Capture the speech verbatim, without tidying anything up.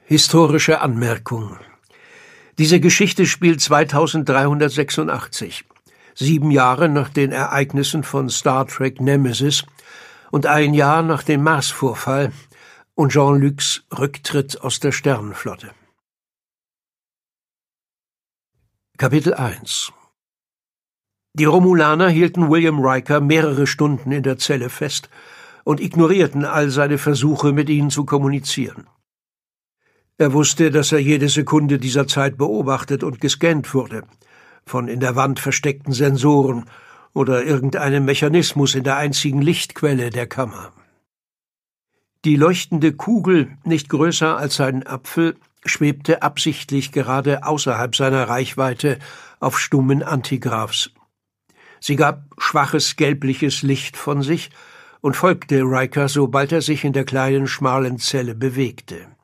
Historische Anmerkung: Diese Geschichte spielt zweitausenddreihundertsechsundachtzig, sieben Jahre nach den Ereignissen von Star Trek Nemesis und ein Jahr nach dem Marsvorfall und Jean-Lucs Rücktritt aus der Sternenflotte. Kapitel eins. Die Romulaner hielten William Riker mehrere Stunden in der Zelle fest und ignorierten all seine Versuche, mit ihnen zu kommunizieren. Er wusste, dass er jede Sekunde dieser Zeit beobachtet und gescannt wurde, von in der Wand versteckten Sensoren oder irgendeinem Mechanismus in der einzigen Lichtquelle der Kammer. Die leuchtende Kugel, nicht größer als ein Apfel, schwebte absichtlich gerade außerhalb seiner Reichweite auf stummen Antigraphs. Sie gab schwaches gelbliches Licht von sich und folgte Riker, sobald er sich in der kleinen, schmalen Zelle bewegte.